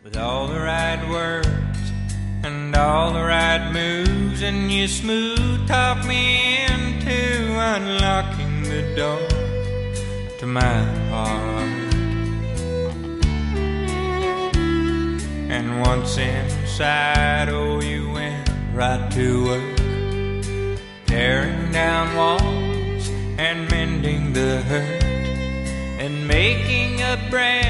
with all the right words and all the right moves, and you smooth talk me into unlocking the door to my heart. And once inside, oh, you went right to work, tearing down walls and mending the hurt, and making a brand